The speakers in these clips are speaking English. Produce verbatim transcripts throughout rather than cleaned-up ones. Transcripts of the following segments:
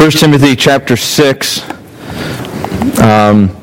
First Timothy chapter six. Um,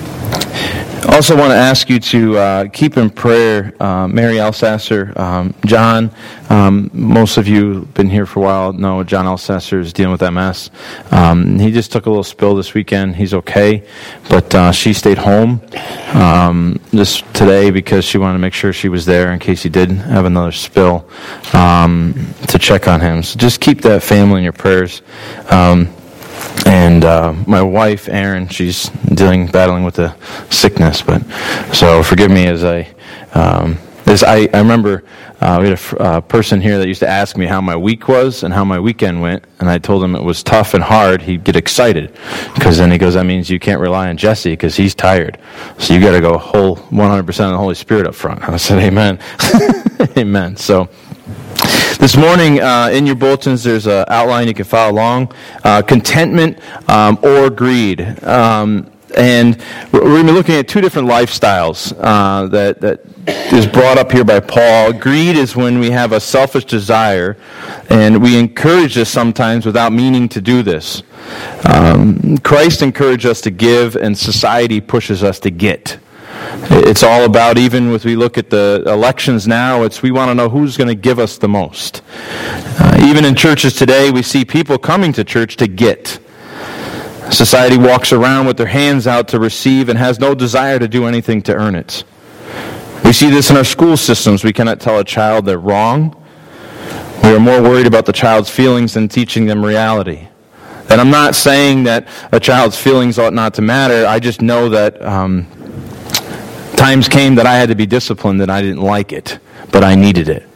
also want to ask you to uh, keep in prayer uh, Mary Alsasser, um, John. Um, most of you have been here for a while know John Alsasser is dealing with M S. Um, he just took a little spill this weekend. He's okay, but uh, she stayed home um, this today because she wanted to make sure she was there in case he did have another spill um, to check on him. So just keep that family in your prayers. Um, And uh, my wife, Erin, she's dealing, battling with a sickness. But so forgive me as I, um, as I, I remember uh, we had a f- uh, person here that used to ask me how my week was and how my weekend went, and I told him it was tough and hard. He'd get excited because then he goes, "That means you can't rely on Jesse because he's tired. So you got to go whole one hundred percent of the Holy Spirit up front." I said, "Amen, amen." So. This morning, uh, in your bulletins, there's an outline you can follow along. Uh, contentment um, or greed. Um, and we're going to be looking at two different lifestyles uh, that, that is brought up here by Paul. Greed is when we have a selfish desire, and we encourage this sometimes without meaning to do this. Um, Christ encouraged us to give, and society pushes us to get. It's all about, even if we look at the elections now, it's we want to know who's going to give us the most. Uh, even in churches today, we see people coming to church to get. Society walks around with their hands out to receive and has no desire to do anything to earn it. We see this in our school systems. We cannot tell a child they're wrong. We are more worried about the child's feelings than teaching them reality. And I'm not saying that a child's feelings ought not to matter. I just know that Um, times came that I had to be disciplined and I didn't like it, but I needed it.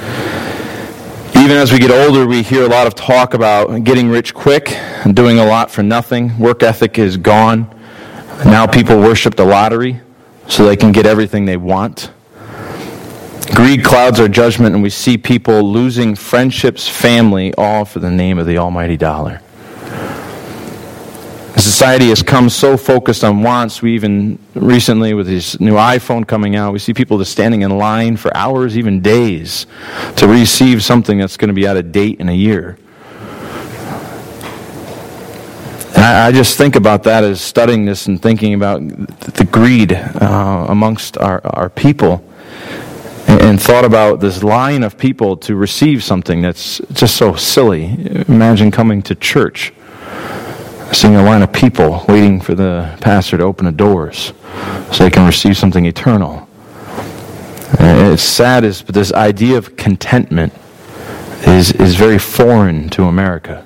Even as we get older, we hear a lot of talk about getting rich quick and doing a lot for nothing. Work ethic is gone. Now people worship the lottery so they can get everything they want. Greed clouds our judgment, and we see people losing friendships, family, all for the name of the almighty dollar. Society has come so focused on wants. We even recently, with this new iPhone coming out, we see people just standing in line for hours, even days, to receive something that's going to be out of date in a year. And I, I just think about that as studying this and thinking about the greed uh, amongst our, our people, and, and thought about this line of people to receive something that's just so silly. Imagine coming to church, seeing a line of people waiting for the pastor to open the doors so they can receive something eternal. And it's sad, is, but this idea of contentment is, is very foreign to America.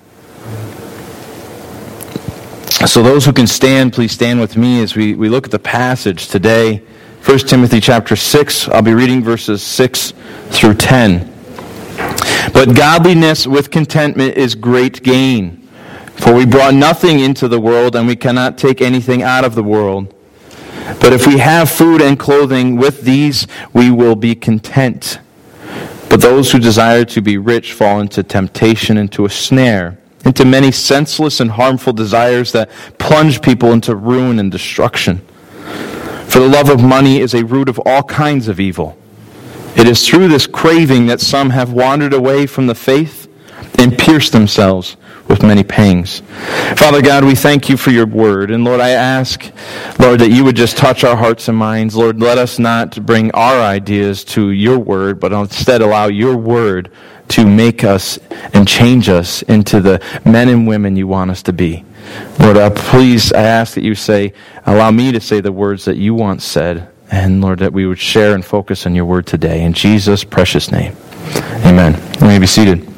So those who can stand, please stand with me as we, we look at the passage today. First Timothy chapter six, I'll be reading verses six through ten. But godliness with contentment is great gain. For we brought nothing into the world, and we cannot take anything out of the world. But if we have food and clothing, with these we will be content. But those who desire to be rich fall into temptation, into a snare, into many senseless and harmful desires that plunge people into ruin and destruction. For the love of money is a root of all kinds of evil. It is through this craving that some have wandered away from the faith and pierced themselves with many pangs. Father God, we thank you for your word. And Lord, I ask, Lord, that you would just touch our hearts and minds. Lord, let us not bring our ideas to your word, but instead allow your word to make us and change us into the men and women you want us to be. Lord, uh, please, I ask that you say, allow me to say the words that you once said. And Lord, that we would share and focus on your word today. In Jesus' precious name. Amen. You may be seated.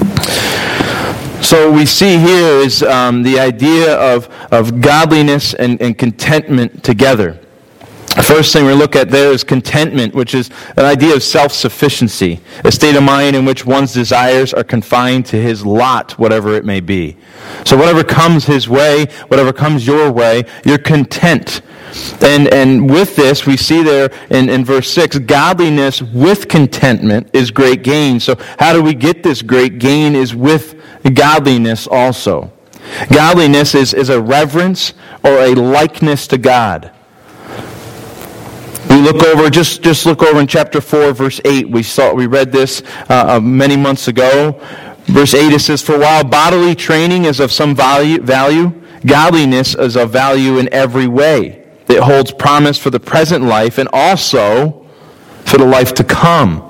So we see here is um, the idea of, of godliness and, and contentment together. The first thing we look at there is contentment, which is an idea of self-sufficiency, a state of mind in which one's desires are confined to his lot, whatever it may be. So whatever comes his way, whatever comes your way, you're content. And and with this, we see there in, in verse six, godliness with contentment is great gain. So how do we get this great gain? Is with godliness also. Godliness is, is a reverence or a likeness to God. We look over, just, just look over in chapter four, verse eight. We saw, we read this uh, many months ago. Verse eight, it says, "For while bodily training is of some value, value, godliness is of value in every way. It holds promise for the present life and also for the life to come."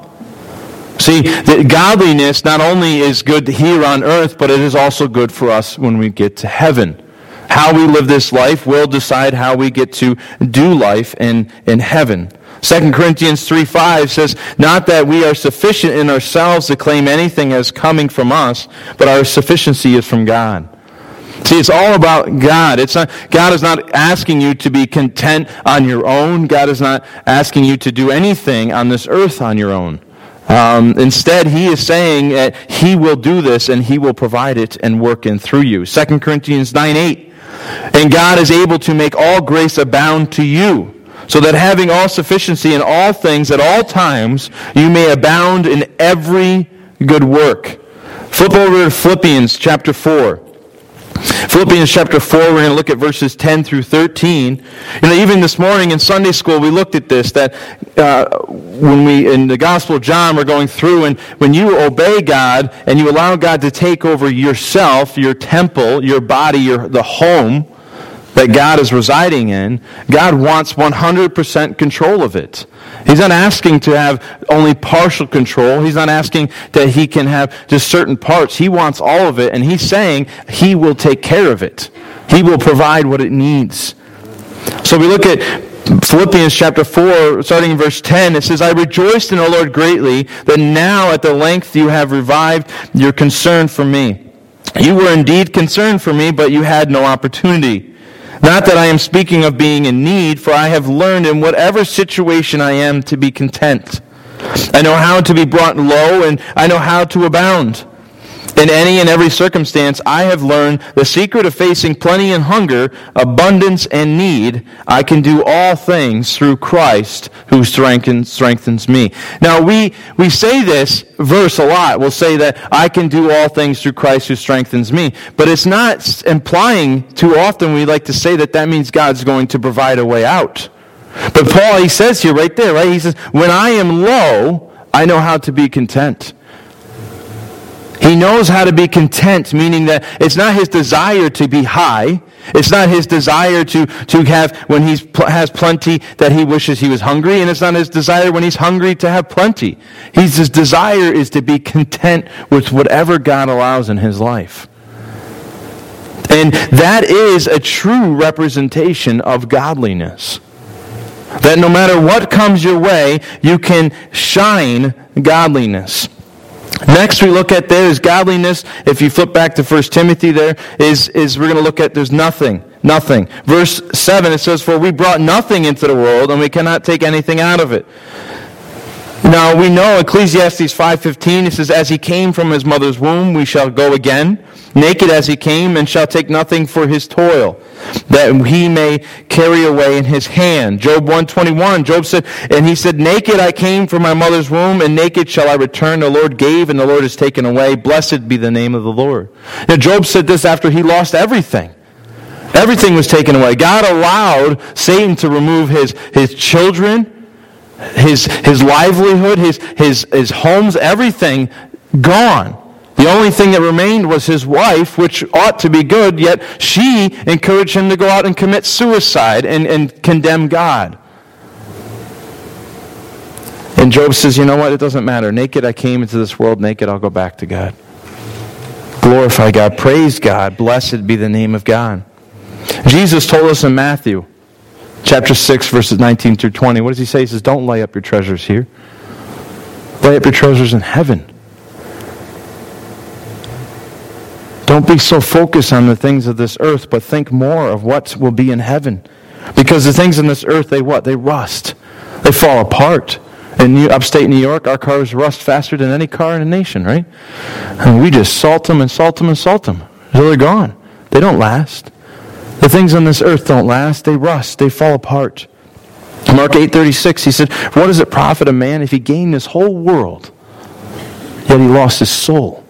See, the godliness not only is good here on earth, but it is also good for us when we get to heaven. How we live this life will decide how we get to do life in, in heaven. Second Corinthians three five says, "Not that we are sufficient in ourselves to claim anything as coming from us, but our sufficiency is from God." See, it's all about God. It's not, God is not asking you to be content on your own. God is not asking you to do anything on this earth on your own. Um, instead, He is saying that He will do this and He will provide it and work in through you. Second Corinthians nine eight, "And God is able to make all grace abound to you, so that having all sufficiency in all things at all times, you may abound in every good work." Flip over to Philippians chapter four. Philippians chapter four, we're going to look at verses ten through thirteen. You know, even this morning in Sunday school, we looked at this, that uh, when we, in the Gospel of John, we're going through, and when you obey God, and you allow God to take over yourself, your temple, your body, your the home that God is residing in, God wants one hundred percent control of it. He's not asking to have only partial control. He's not asking that He can have just certain parts. He wants all of it, and He's saying He will take care of it. He will provide what it needs. So we look at Philippians chapter four, starting in verse ten. It says, "I rejoiced in the Lord greatly, that now at the length you have revived your concern for me. You were indeed concerned for me, but you had no opportunity. Not that I am speaking of being in need, for I have learned in whatever situation I am to be content. I know how to be brought low, and I know how to abound. In any and every circumstance, I have learned the secret of facing plenty and hunger, abundance and need. I can do all things through Christ who strengthens, strengthens me." Now, we, we say this verse a lot. We'll say that I can do all things through Christ who strengthens me. But it's not implying, too often we like to say that that means God's going to provide a way out. But Paul, he says here right there, right? He says, when I am low, I know how to be content. He knows how to be content, meaning that it's not his desire to be high. It's not his desire to, to have, when he has plenty, that he wishes he was hungry. And it's not his desire when he's hungry to have plenty. He's, his desire is to be content with whatever God allows in his life. And that is a true representation of godliness. That no matter what comes your way, you can shine godliness. Next we look at there is godliness. If you flip back to First Timothy there, is, is we're going to look at there's nothing. Nothing. Verse seven, it says, "For we brought nothing into the world, and we cannot take anything out of it." Now we know Ecclesiastes five fifteen, it says, "As he came from his mother's womb, we shall go again. Naked as he came, and shall take nothing for his toil, that he may carry away in his hand." Job one twenty-one, Job said, and he said, "Naked I came from my mother's womb, and naked shall I return. The Lord gave, and the Lord has taken away. Blessed be the name of the Lord." Now Job said this after he lost everything. Everything was taken away. God allowed Satan to remove his, his children, his, his livelihood, his, his, his homes, everything gone. The only thing that remained was his wife, which ought to be good, yet she encouraged him to go out and commit suicide and, and condemn God. And Job says, you know what, it doesn't matter. Naked I came into this world, naked I'll go back to God. Glorify God, praise God, blessed be the name of God. Jesus told us in Matthew chapter six, verses nineteen through twenty, what does he say? He says, don't lay up your treasures here. Lay up your treasures in heaven. Don't be so focused on the things of this earth, but think more of what will be in heaven. Because the things in this earth, they what? They rust. They fall apart. In New, upstate New York, our cars rust faster than any car in the nation, right? And we just salt them and salt them and salt them until they're gone. They don't last. The things on this earth don't last. They rust. They fall apart. Mark eight thirty-six, he said, what does it profit a man if he gained this whole world, yet he lost his soul?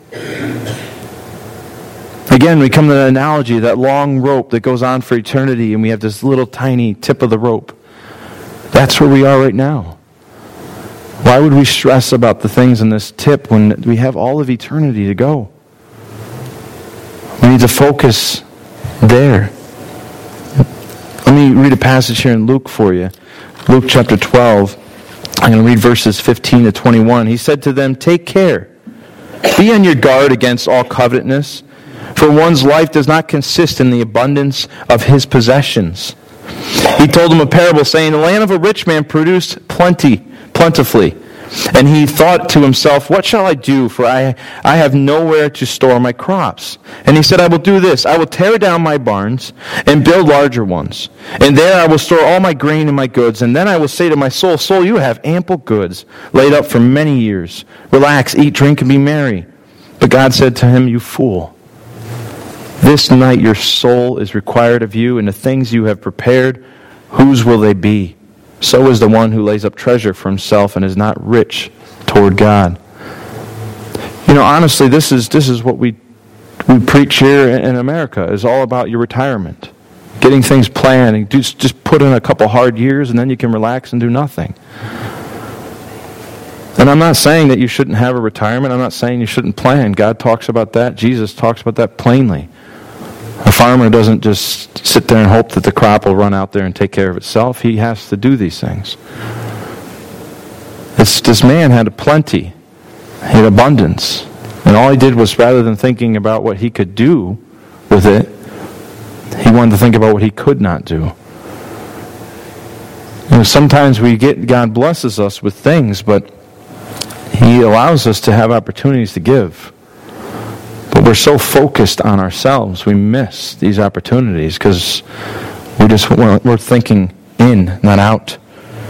Again, we come to the analogy, that long rope that goes on for eternity, and we have this little tiny tip of the rope. That's where we are right now. Why would we stress about the things in this tip when we have all of eternity to go? We need to focus there. Let me read a passage here in Luke for you. Luke chapter twelve. I'm going to read verses fifteen to twenty-one. He said to them, "Take care. Be on your guard against all covetousness, for one's life does not consist in the abundance of his possessions." He told them a parable, saying, "The land of a rich man produced plenty, plentifully. And he thought to himself, what shall I do? For I, I have nowhere to store my crops. And he said, I will do this. I will tear down my barns and build larger ones. And there I will store all my grain and my goods. And then I will say to my soul, soul, you have ample goods laid up for many years. Relax, eat, drink, and be merry." But God said to him, "You fool. This night your soul is required of you, and the things you have prepared, whose will they be? So is the one who lays up treasure for himself and is not rich toward God." You know, honestly, this is this is what we we preach here in America. Is all about your retirement, getting things planned, and just just put in a couple hard years, and then you can relax and do nothing. And I'm not saying that you shouldn't have a retirement. I'm not saying you shouldn't plan. God talks about that. Jesus talks about that plainly. A farmer doesn't just sit there and hope that the crop will run out there and take care of itself. He has to do these things. It's, this man had a plenty. He had abundance. And all he did was, rather than thinking about what he could do with it, he wanted to think about what he could not do. You know, sometimes we get, God blesses us with things, but He allows us to have opportunities to give. But we're so focused on ourselves, we miss these opportunities because we just we're thinking in, not out.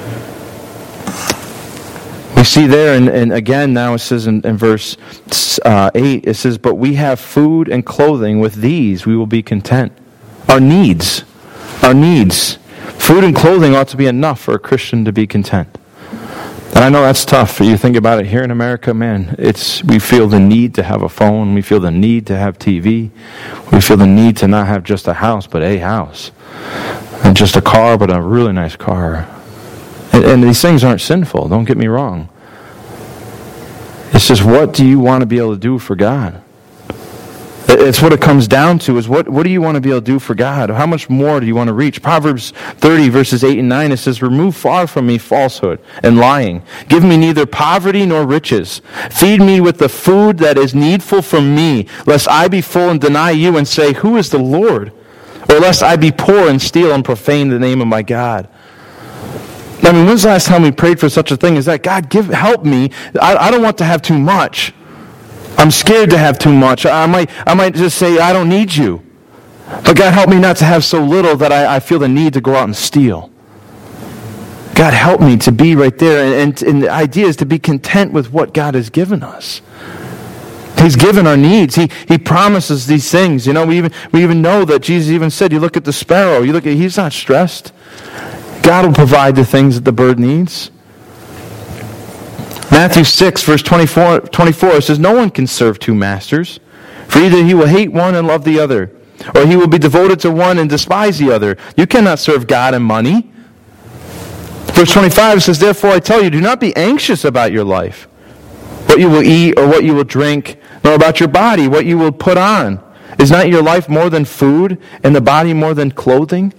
We see there, and, and again now it says in, in verse uh, eight, it says, "But we have food and clothing; with these we will be content." Our needs, our needs, food and clothing ought to be enough for a Christian to be content. And I know that's tough. You think about it here in America, man, it's we feel the need to have a phone. We feel the need to have T V. We feel the need to not have just a house, but a house. And just a car, but a really nice car. And, and these things aren't sinful, don't get me wrong. It's just, what do you want to be able to do for God? It's what it comes down to, is what, what do you want to be able to do for God? How much more do you want to reach? Proverbs thirty, verses eight and nine, it says, "Remove far from me falsehood and lying. Give me neither poverty nor riches. Feed me with the food that is needful for me, lest I be full and deny you and say, who is the Lord? Or lest I be poor and steal and profane the name of my God." I mean, when's the last time we prayed for such a thing as that? God, give, help me. I, I don't want to have too much. I'm scared to have too much. I might I might just say, I don't need you. But God, help me not to have so little that I, I feel the need to go out and steal. God, help me to be right there. And, and, and the idea is to be content with what God has given us. He's given our needs. He He promises these things. You know, we even we even know that Jesus even said, you look at the sparrow, you look at, he's not stressed. God will provide the things that the bird needs. Matthew six, verse twenty-four, twenty-four, it says, "No one can serve two masters, for either he will hate one and love the other, or he will be devoted to one and despise the other. You cannot serve God and money." Verse twenty-five says, "Therefore I tell you, do not be anxious about your life, what you will eat or what you will drink, nor about your body, what you will put on. Is not your life more than food, and the body more than clothing?"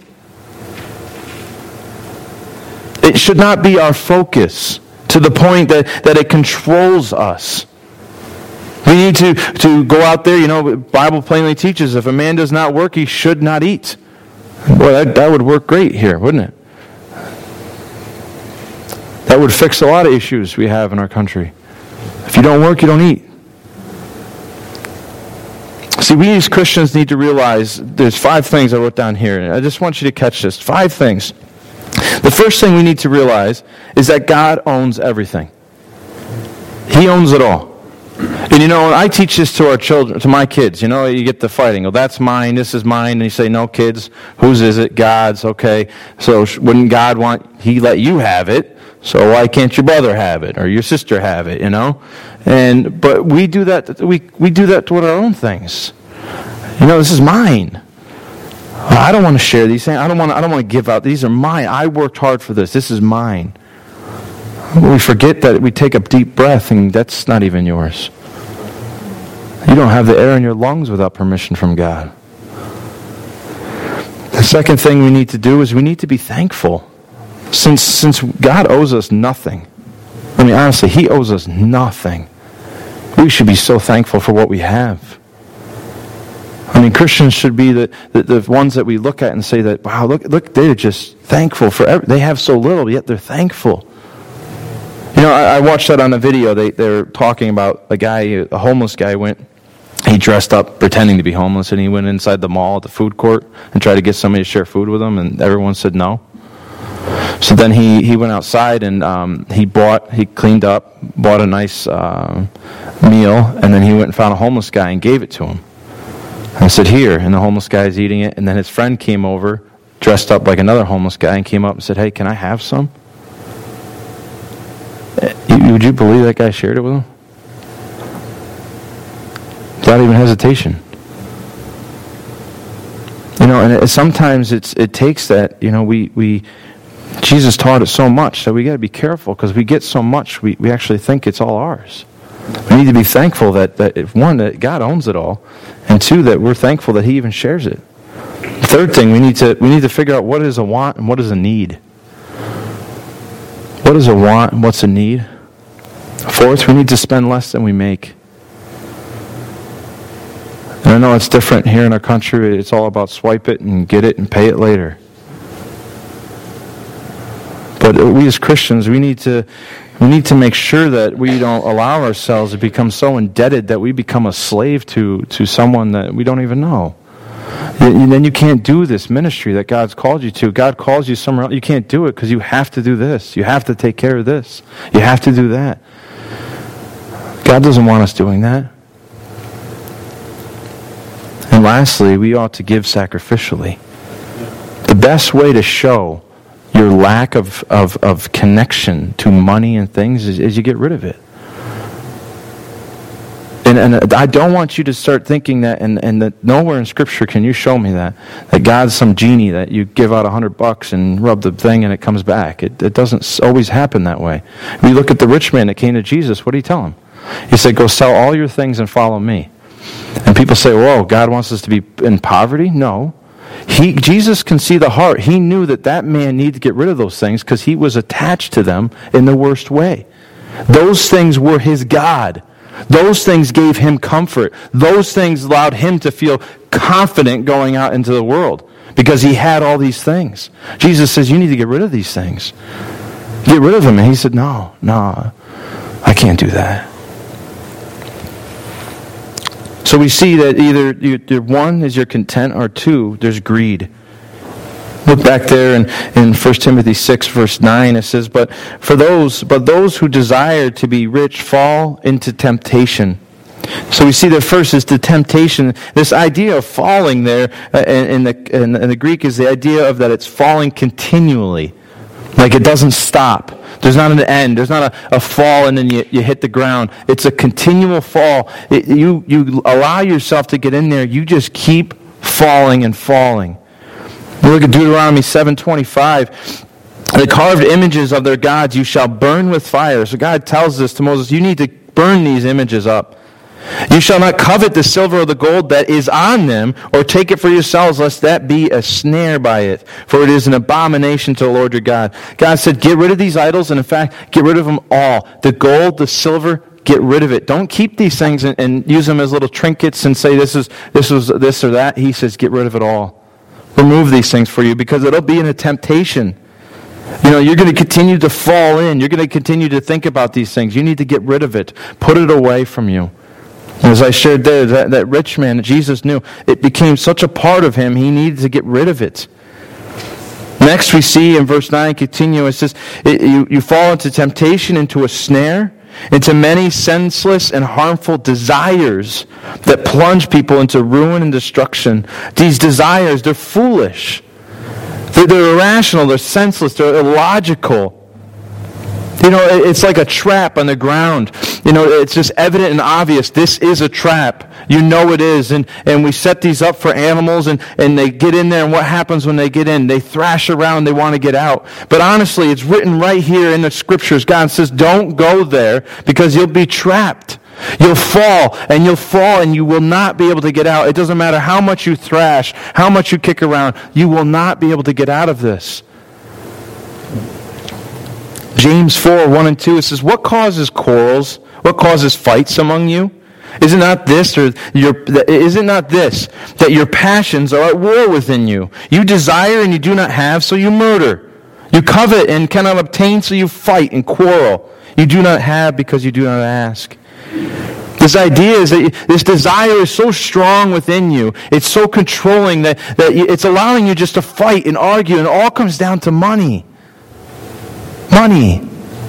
It should not be our focus to the point that, that it controls us. We need to, to go out there. You know, the Bible plainly teaches if a man does not work, he should not eat. Boy, that, that would work great here, wouldn't it? That would fix a lot of issues we have in our country. If you don't work, you don't eat. See, we as Christians need to realize there's five things I wrote down here. I just want you to catch this. Five things. The first thing we need to realize is that God owns everything. He owns it all. And you know, I teach this to our children, to my kids. You know, you get the fighting. Oh, that's mine, this is mine. And you say, no, kids, whose is it? God's. Okay. So wouldn't God want, he let you have it? So why can't your brother have it? Or your sister have it, you know? And, but we do that, we, we do that with our own things. You know, this is mine. I don't want to share these things. I don't want to, I don't want to give out. These are mine. I worked hard for this. This is mine. We forget that we take a deep breath and that's not even yours. You don't have the air in your lungs without permission from God. The second thing we need to do is we need to be thankful. Since, since God owes us nothing, I mean, honestly, He owes us nothing. We should be so thankful for what we have. I mean, Christians should be the, the, the ones that we look at and say that, wow, look, look, they're just thankful for every, they have so little, yet they're thankful. You know, I, I watched that on a video. They, they were talking about a guy, a homeless guy went, he dressed up pretending to be homeless, and he went inside the mall at the food court and tried to get somebody to share food with him, and everyone said no. So then he, he went outside and um, he bought, he cleaned up, bought a nice uh, meal, and then he went and found a homeless guy and gave it to him. And I said, here, and the homeless guy is eating it, and then his friend came over, dressed up like another homeless guy, and came up and said, hey, can I have some? Would you believe that guy shared it with him? Without even hesitation. You know, and it, sometimes it's it takes that, you know, we, we Jesus taught us so much that we got to be careful, because we get so much, we, we actually think it's all ours. We need to be thankful that, that if one, that God owns it all, and two, that we're thankful that He even shares it. The third thing, we need to we need to figure out what is a want and what is a need. What is a want and what's a need? Fourth, we need to spend less than we make. And I know it's different here in our country. It's all about swipe it and get it and pay it later. But we as Christians, we need to we need to make sure that we don't allow ourselves to become so indebted that we become a slave to, to someone that we don't even know. And then you can't do this ministry that God's called you to. God calls you somewhere else. You can't do it because you have to do this. You have to take care of this. You have to do that. God doesn't want us doing that. And lastly, we ought to give sacrificially. The best way to show your lack of, of, of connection to money and things is, is you get rid of it. And, and I don't want you to start thinking that, and, and that nowhere in Scripture can you show me that, that God's some genie that you give out a hundred bucks and rub the thing and it comes back. It, it doesn't always happen that way. We look at the rich man that came to Jesus. What did He tell him? He said, go sell all your things and follow me. And people say, whoa, God wants us to be in poverty? No. He, Jesus can see the heart. He knew that that man needed to get rid of those things because he was attached to them in the worst way. Those things were his God. Those things gave him comfort. Those things allowed him to feel confident going out into the world because he had all these things. Jesus says, you need to get rid of these things. Get rid of them. And he said, no, no, I can't do that. So we see that either you, one is you're content, or two, there's greed. Look back there in, in First Timothy six, verse nine, it says, But for those, but those who desire to be rich fall into temptation. So we see that first is the temptation. This idea of falling there uh, in, in, the, in, in the Greek is the idea of that it's falling continually. Like it doesn't stop. There's not an end. There's not a, a fall and then you, you hit the ground. It's a continual fall. It, you, you allow yourself to get in there. You just keep falling and falling. We look at Deuteronomy seven twenty-five. The carved images of their gods you shall burn with fire. So God tells this to Moses, you need to burn these images up. You shall not covet the silver or the gold that is on them, or take it for yourselves, lest that be a snare by it. For it is an abomination to the Lord your God. God said, get rid of these idols, and in fact, get rid of them all. The gold, the silver, get rid of it. Don't keep these things and, and use them as little trinkets and say this is this was this or that. He says, get rid of it all. Remove these things for you, because it'll be in a temptation. You know, you're going to continue to fall in. You're going to continue to think about these things. You need to get rid of it. Put it away from you. As I shared there, that, that rich man that Jesus knew, it became such a part of him, he needed to get rid of it. Next we see in verse nine, continue, it says, it, you, you fall into temptation, into a snare, into many senseless and harmful desires that plunge people into ruin and destruction. These desires, they're foolish. They're, they're irrational, they're senseless, they're illogical. You know, it's like a trap on the ground. You know, it's just evident and obvious. This is a trap. You know it is. And, and we set these up for animals, and, and they get in there, and what happens when they get in? They thrash around, they want to get out. But honestly, it's written right here in the Scriptures. God says, don't go there because you'll be trapped. You'll fall, and you'll fall, and you will not be able to get out. It doesn't matter how much you thrash, how much you kick around. You will not be able to get out of this. James four, one and two, it says, what causes quarrels? What causes fights among you? Is it not this, or your, is it not this, that your passions are at war within you? You desire and you do not have, so you murder. You covet and cannot obtain, so you fight and quarrel. You do not have because you do not ask. This idea is that this desire is so strong within you, it's so controlling that, that it's allowing you just to fight and argue, and it all comes down to money. Money.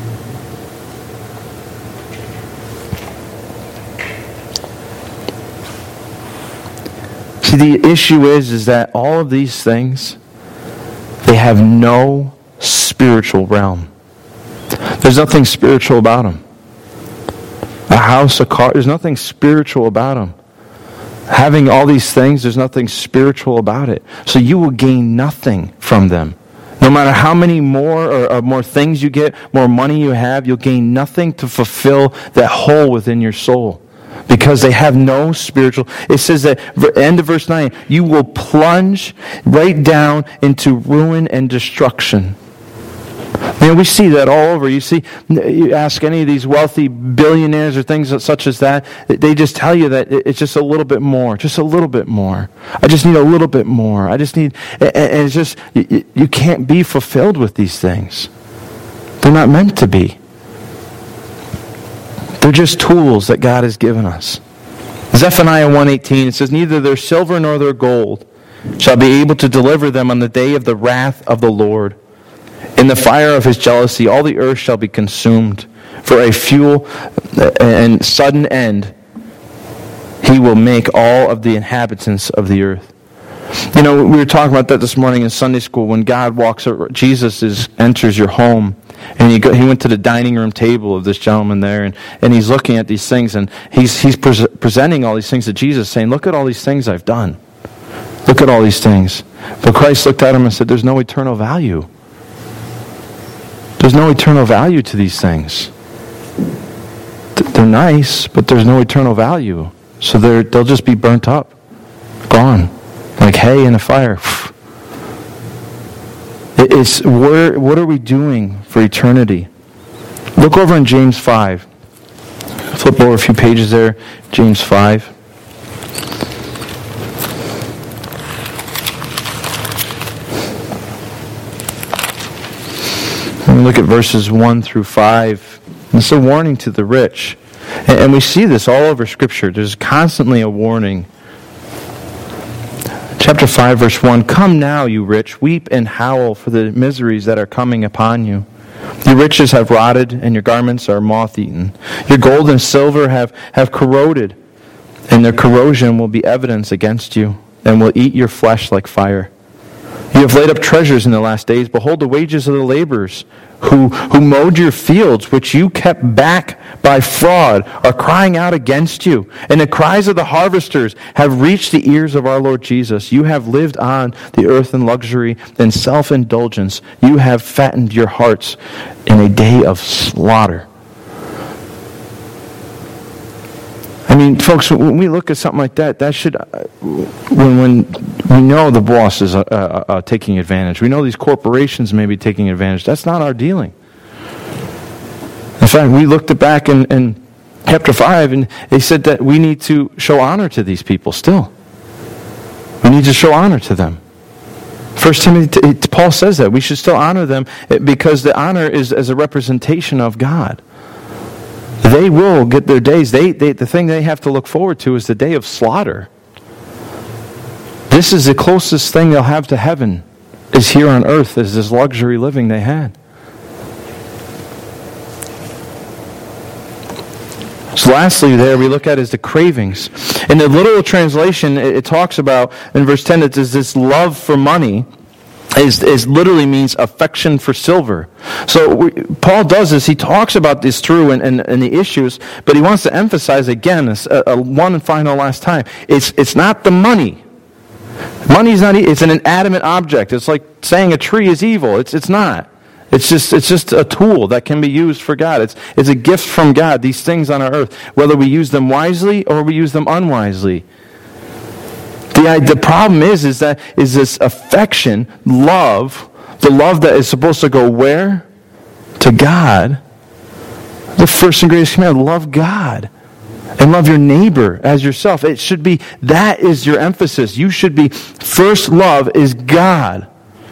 See, the issue is, is that all of these things, they have no spiritual realm. There's nothing spiritual about them. A house, a car, there's nothing spiritual about them. Having all these things, there's nothing spiritual about it. So you will gain nothing from them. No matter how many more or, or more things you get, more money you have, you'll gain nothing to fulfill that hole within your soul. Because they have no spiritual... It says that, end of verse nine, you will plunge right down into ruin and destruction. You know, we see that all over. You see, you ask any of these wealthy billionaires or things such as that, they just tell you that it's just a little bit more, just a little bit more. I just need a little bit more. I just need, and it's just, you can't be fulfilled with these things. They're not meant to be. They're just tools that God has given us. Zephaniah one eighteen, it says, neither their silver nor their gold shall be able to deliver them on the day of the wrath of the Lord. In the fire of his jealousy, all the earth shall be consumed. For a fuel and sudden end, he will make all of the inhabitants of the earth. You know, we were talking about that this morning in Sunday school. When God walks, Jesus is, enters your home. And he, go, he went to the dining room table of this gentleman there, and, and he's looking at these things, and he's, he's pre- presenting all these things to Jesus, saying, look at all these things I've done. Look at all these things. But Christ looked at him and said, there's no eternal value. There's no eternal value to these things. They're nice, but there's no eternal value. So they're, they'll just be burnt up, gone, like hay in a fire. It's where, what are we doing for eternity? Look over in James five. Flip over a few pages there. James five. And look at verses one through five. It's a warning to the rich. And we see this all over Scripture. There's constantly a warning. Chapter five, verse one, come now, you rich, weep and howl for the miseries that are coming upon you. Your riches have rotted, and your garments are moth-eaten. Your gold and silver have, have corroded, and their corrosion will be evidence against you, and will eat your flesh like fire. You have laid up treasures in the last days. Behold, the wages of the laborers who, who mowed your fields, which you kept back by fraud, are crying out against you. And the cries of the harvesters have reached the ears of our Lord Jesus. You have lived on the earth in luxury and self-indulgence. You have fattened your hearts in a day of slaughter. I mean, folks, when we look at something like that, that should, uh, when when we know the boss is uh, uh, uh, taking advantage, we know these corporations may be taking advantage, that's not our dealing. In fact, we looked back in, in chapter five, and they said that we need to show honor to these people still. We need to show honor to them. First Timothy, Paul says that. We should still honor them because the honor is as a representation of God. They will get their days. They, they, the thing they have to look forward to is the day of slaughter. This is the closest thing they'll have to heaven, is here on earth, is this luxury living they had. So lastly there, we look at is the cravings. In the literal translation, it, it talks about, in verse ten, it says this love for money is, is literally means affection for silver. So we, Paul does this. He talks about this through and, and, and the issues, but he wants to emphasize again, this, a, a one and final last time. It's it's not the money. Money's not. It's an inanimate object. It's like saying a tree is evil. It's it's not. It's just it's just a tool that can be used for God. It's it's a gift from God, these things on our earth, whether we use them wisely or we use them unwisely. The, the problem is, is that is this affection, love, the love that is supposed to go where? To God. The first and greatest command, love God. And love your neighbor as yourself. It should be, that is your emphasis. You should be, first love is God.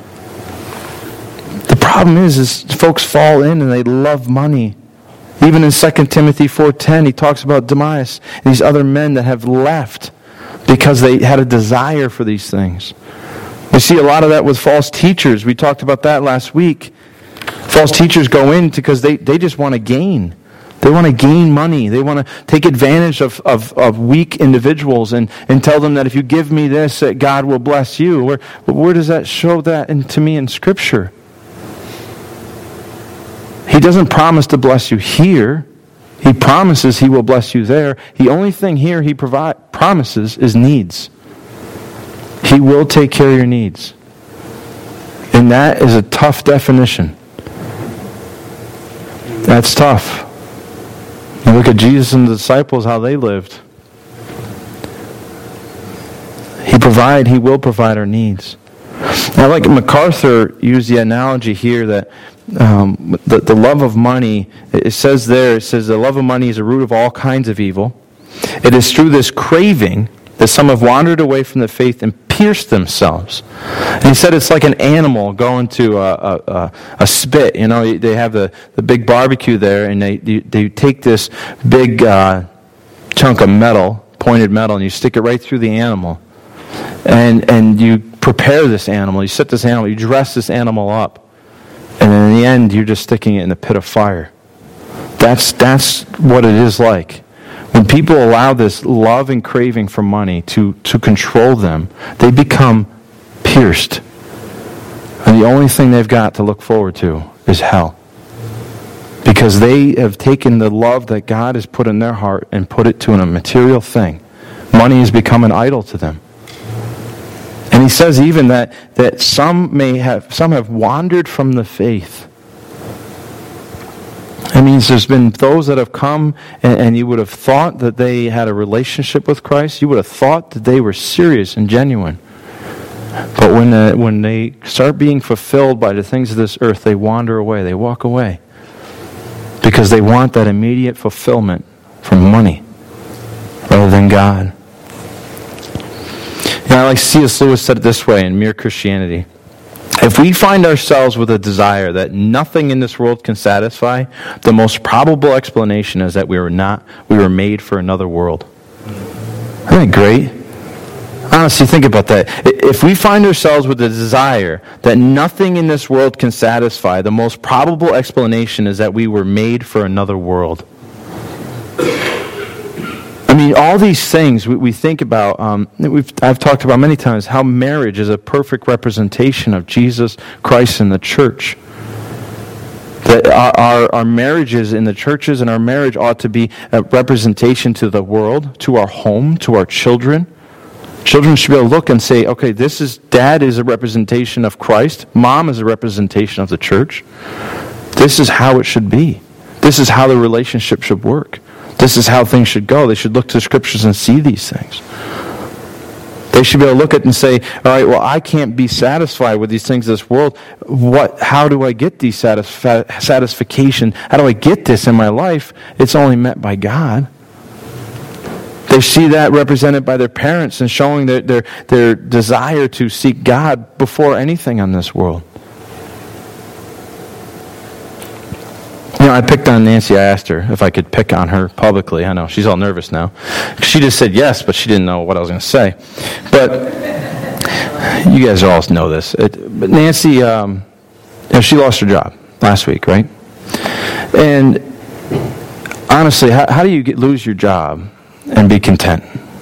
The problem is, is folks fall in and they love money. Even in Second Timothy four ten, he talks about Demas and these other men that have left because they had a desire for these things. We see a lot of that with false teachers. We talked about that last week. False teachers go in because they, they just want to gain. They want to gain money. They want to take advantage of, of, of weak individuals and, and tell them that if you give me this, that God will bless you. Where, where does that show that in, to me in Scripture? He doesn't promise to bless you here. He promises He will bless you there. The only thing here He provide, promises is needs. He will take care of your needs. And that is a tough definition. That's tough. You look at Jesus and the disciples, how they lived. He provide, He will provide our needs. Now, like MacArthur used the analogy here that um, the, the love of money, it says there, it says the love of money is a root of all kinds of evil. It is through this craving that some have wandered away from the faith and pierced themselves. And he said it's like an animal going to a, a, a, a spit. You know, they have the, the big barbecue there, and they they take this big uh, chunk of metal, pointed metal, and you stick it right through the animal. And and you prepare this animal, you set this animal, you dress this animal up, and in the end, you're just sticking it in the pit of fire. That's that's what it is like. When people allow this love and craving for money to, to control them, they become pierced. And the only thing they've got to look forward to is hell. Because they have taken the love that God has put in their heart and put it to a material thing. Money has become an idol to them. And he says even that, that some may have some have wandered from the faith. It means there's been those that have come and, and you would have thought that they had a relationship with Christ. You would have thought that they were serious and genuine. But when the, when they start being fulfilled by the things of this earth, they wander away. They walk away. Because they want that immediate fulfillment from money rather than God. You know, like C S Lewis said it this way in Mere Christianity. If we find ourselves with a desire that nothing in this world can satisfy, the most probable explanation is that we were not, we were made for another world. Isn't that great? Honestly, think about that. If we find ourselves with a desire that nothing in this world can satisfy, the most probable explanation is that we were made for another world. I mean, all these things we, we think about, um, we've, I've talked about many times, how marriage is a perfect representation of Jesus Christ and the church. That our, our, our marriages in the churches and our marriage ought to be a representation to the world, to our home, to our children. Children should be able to look and say, okay, this is, dad is a representation of Christ, mom is a representation of the church. This is how it should be. This is how the relationship should work. This is how things should go. They should look to the Scriptures and see these things. They should be able to look at it and say, all right, well, I can't be satisfied with these things of this world. What? How do I get these satisf- satisfaction? How do I get this in my life? It's only met by God. They see that represented by their parents and showing their, their, their desire to seek God before anything on this world. You know, I picked on Nancy. I asked her if I could pick on her publicly. I know, she's all nervous now. She just said yes, but she didn't know what I was going to say. But you guys all know this. It, but Nancy, um, you know, she lost her job last week, right? And honestly, how, how do you get, lose your job and be content?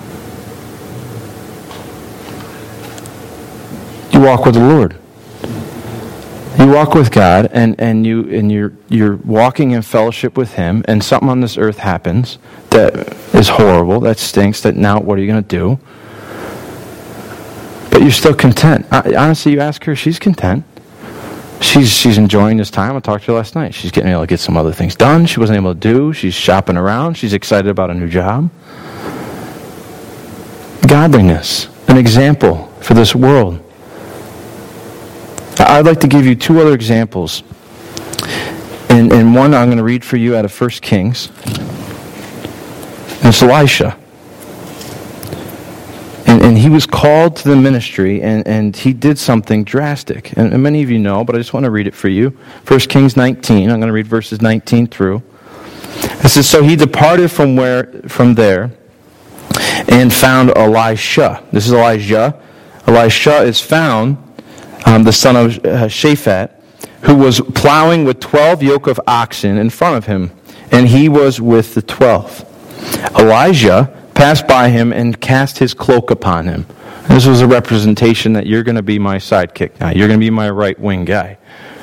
You walk with the Lord. You walk with God, and, and you and you're you're walking in fellowship with Him, and something on this earth happens that is horrible, that stinks. That now, what are you going to do? But you're still content. I, honestly, you ask her, she's content. She's she's enjoying this time. I talked to her last night. She's getting able to get some other things done she wasn't able to do. She's shopping around. She's excited about a new job. Godliness, an example for this world. I'd like to give you two other examples. And, and one I'm going to read for you out of First Kings. And it's Elisha. And, and he was called to the ministry, and, and he did something drastic. And, and many of you know, but I just want to read it for you. First Kings nineteen. I'm going to read verses nineteen through. It says, so he departed from where from there and found Elisha. This is Elijah. Elisha is found, um, the son of uh, Shaphat, who was plowing with twelve yoke of oxen in front of him, and he was with the twelfth. Elijah passed by him and cast his cloak upon him. This was a representation that you're going to be my sidekick now. You're going to be my right wing guy.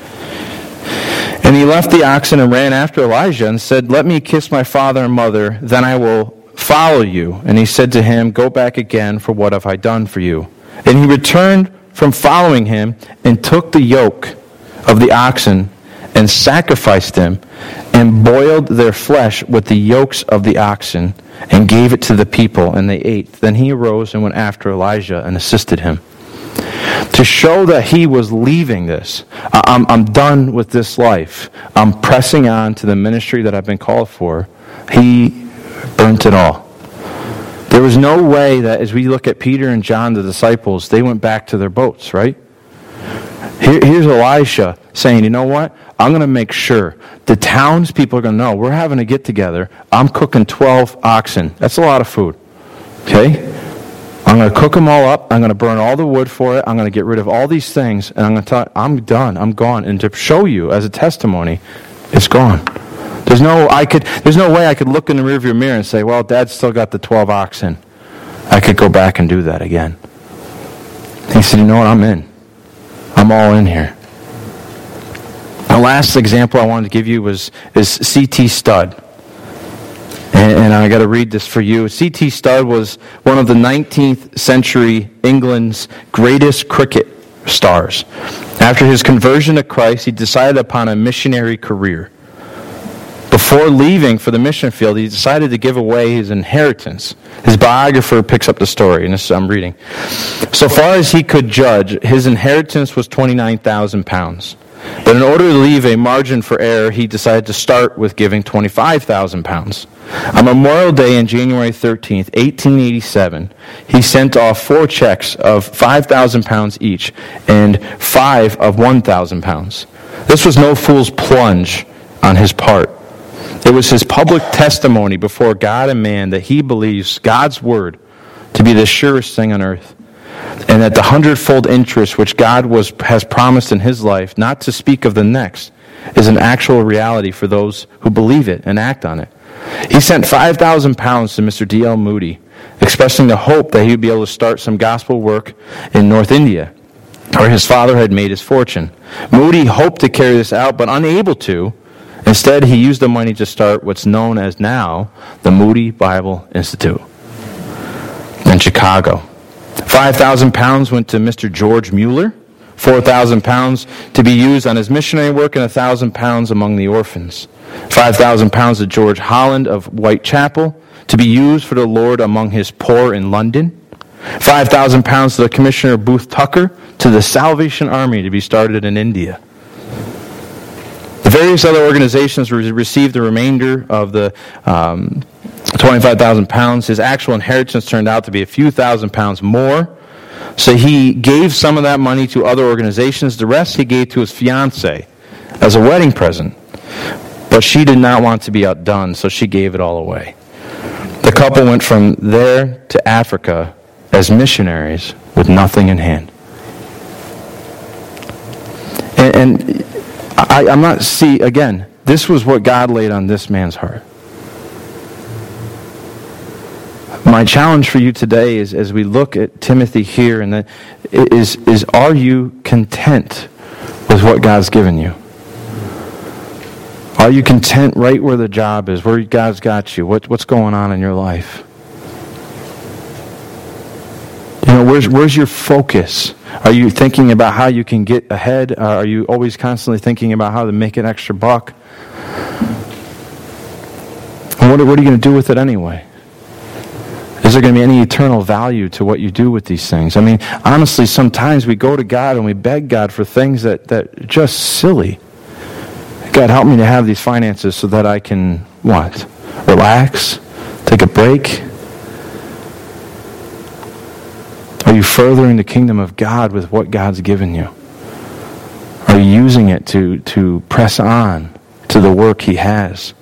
And he left the oxen and ran after Elijah and said, let me kiss my father and mother, then I will follow you. And he said to him, go back again, for what have I done for you? And he returned from following him and took the yoke of the oxen and sacrificed them and boiled their flesh with the yokes of the oxen and gave it to the people, and they ate. Then he arose and went after Elijah and assisted him. To show that he was leaving this, I'm, I'm done with this life. I'm pressing on to the ministry that I've been called for. He burnt it all. There was no way that as we look at Peter and John, the disciples, they went back to their boats, right? Here, here's Elisha saying, you know what? I'm going to make sure the townspeople are going to know we're having a get-together. I'm cooking twelve oxen. That's a lot of food. Okay? I'm going to cook them all up. I'm going to burn all the wood for it. I'm going to get rid of all these things. And I'm going to tell I'm done. I'm gone. And to show you as a testimony, it's gone. There's no I could. There's no way I could look in the rearview mirror and say, well, Dad's still got the twelve oxen. I could go back and do that again. He said, you know what? I'm in. I'm all in here. The last example I wanted to give you was is C T Studd. And, and I got to read this for you. C T Studd was one of the nineteenth century England's greatest cricket stars. After his conversion to Christ, he decided upon a missionary career. Before leaving for the mission field, he decided to give away his inheritance. His biographer picks up the story, and this I'm reading. So far as he could judge, his inheritance was twenty-nine thousand pounds. But in order to leave a margin for error, he decided to start with giving twenty-five thousand pounds. On Memorial Day on January thirteenth, eighteen eighty-seven, he sent off four checks of five thousand pounds each and five of one thousand pounds. This was no fool's plunge on his part. It was his public testimony before God and man that he believes God's word to be the surest thing on earth, and that the hundredfold interest which God was has promised in his life, not to speak of the next, is an actual reality for those who believe it and act on it. He sent five thousand pounds to Mister D L Moody, expressing the hope that he would be able to start some gospel work in North India, where his father had made his fortune. Moody hoped to carry this out, but unable to. Instead, he used the money to start what's known as now the Moody Bible Institute in Chicago. five thousand pounds went to Mister George Mueller, four thousand pounds to be used on his missionary work, and one thousand pounds among the orphans. five thousand pounds to George Holland of Whitechapel to be used for the Lord among his poor in London. five thousand pounds to the Commissioner Booth Tucker to the Salvation Army to be started in India. The various other organizations received the remainder of the um, twenty-five thousand pounds. His actual inheritance turned out to be a few thousand pounds more. So he gave some of that money to other organizations. The rest he gave to his fiancée as a wedding present. But she did not want to be outdone, so she gave it all away. The couple went from there to Africa as missionaries with nothing in hand. And, and I, I'm not, see, again, this was what God laid on this man's heart. My challenge for you today is, as we look at Timothy here, and that is, is are you content with what God's given you? Are you content right where the job is, where God's got you? What, what's going on in your life? You know, where's, where's your focus? Are you thinking about how you can get ahead? Uh, are you always constantly thinking about how to make an extra buck? And what, what are you going to do with it anyway? Is there going to be any eternal value to what you do with these things? I mean, honestly, sometimes we go to God and we beg God for things that, that are just silly. God, help me to have these finances so that I can, what? Relax? Take a break? Are you furthering the kingdom of God with what God's given you? Are you using it to, to press on to the work He has?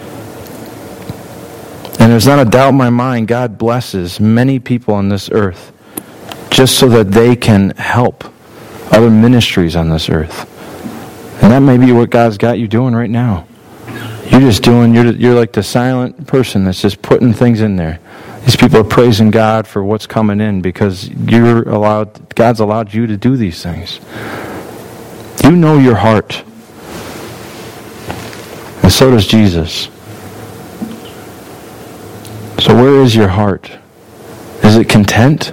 And there's not a doubt in my mind, God blesses many people on this earth just so that they can help other ministries on this earth. And that may be what God's got you doing right now. You're just doing, you're, you're like the silent person that's just putting things in there. These people are praising God for what's coming in because you're allowed, God's allowed you to do these things. You know your heart. And so does Jesus. So where is your heart? Is it content?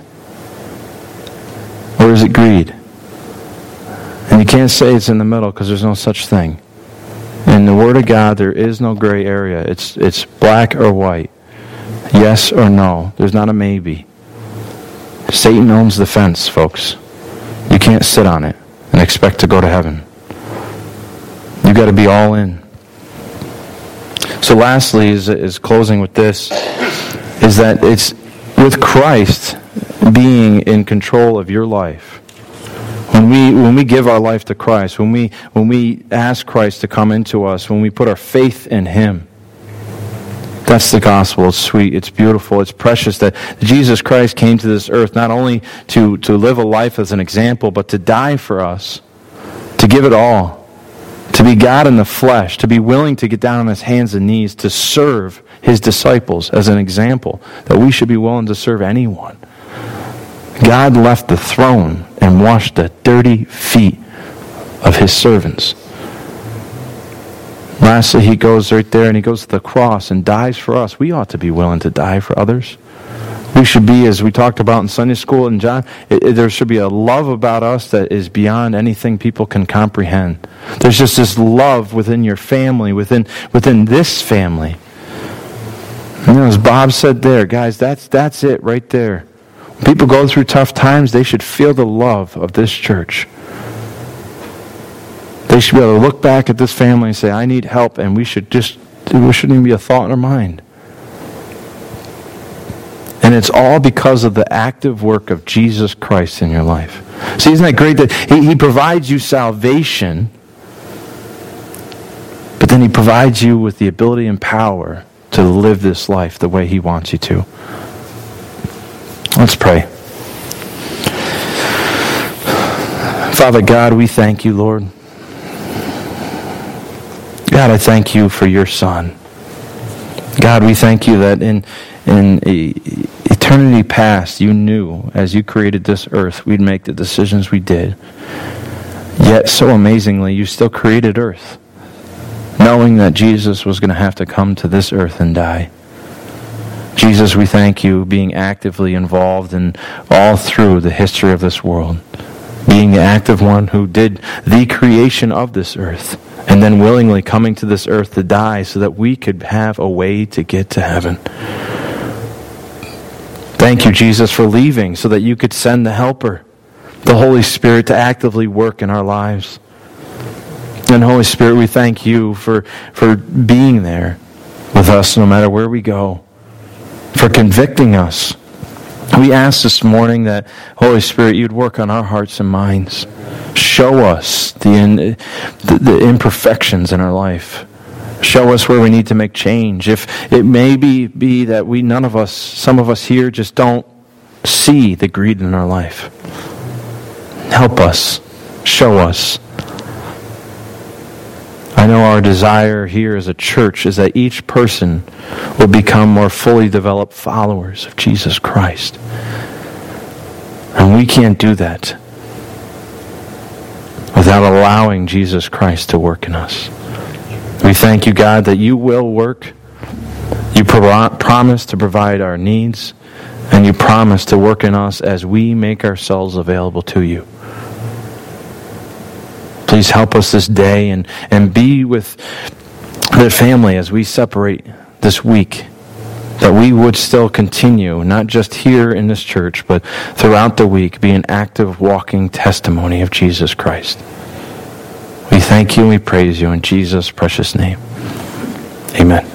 Or is it greed? And you can't say it's in the middle because there's no such thing. In the Word of God, there is no gray area. It's it's black or white. Yes or no. There's not a maybe. Satan owns the fence, folks. You can't sit on it and expect to go to heaven. You've got to be all in. So lastly, is, is closing with this, is that it's with Christ being in control of your life. When we when we give our life to Christ, when we when we ask Christ to come into us, when we put our faith in Him, that's the gospel. It's sweet, it's beautiful, it's precious that Jesus Christ came to this earth not only to, to live a life as an example, but to die for us, to give it all, to be God in the flesh, to be willing to get down on His hands and knees, to serve His disciples as an example, that we should be willing to serve anyone. God left the throne and washed the dirty feet of His servants. Lastly, He goes right there and He goes to the cross and dies for us. We ought to be willing to die for others. We should be, as we talked about in Sunday school and John, it, it, there should be a love about us that is beyond anything people can comprehend. There's just this love within your family, within within this family. You know, as Bob said there, guys, that's that's it right there. When people go through tough times, they should feel the love of this church. They should be able to look back at this family and say, I need help, and we should just, there shouldn't even be a thought in our mind. And it's all because of the active work of Jesus Christ in your life. See, isn't that great that He, he provides you salvation, but then He provides you with the ability and power to live this life the way He wants you to. Let's pray. Father God, we thank you, Lord. God, I thank you for your Son. God, we thank you that in in eternity past, you knew as you created this earth, we'd make the decisions we did. Yet, so amazingly, you still created earth, knowing that Jesus was going to have to come to this earth and die. Jesus, we thank you being actively involved in all through the history of this world, being the active one who did the creation of this earth, and then willingly coming to this earth to die so that we could have a way to get to heaven. Thank you, Jesus, for leaving so that you could send the Helper, the Holy Spirit, to actively work in our lives. And Holy Spirit, we thank you for, for being there with us no matter where we go, for convicting us. We ask this morning that, Holy Spirit, you'd work on our hearts and minds. Show us the, in, the, the imperfections in our life. Show us where we need to make change. If it may be, be that we, none of us, some of us here just don't see the greed in our life. Help us. Show us. I know our desire here as a church is that each person will become more fully developed followers of Jesus Christ. And we can't do that without allowing Jesus Christ to work in us. We thank you, God, that you will work. You pro- promise to provide our needs. And you promise to work in us as we make ourselves available to you. Please help us this day and, and be with the family as we separate this week. That we would still continue, not just here in this church, but throughout the week, be an active, walking testimony of Jesus Christ. We thank you and we praise you in Jesus' precious name. Amen.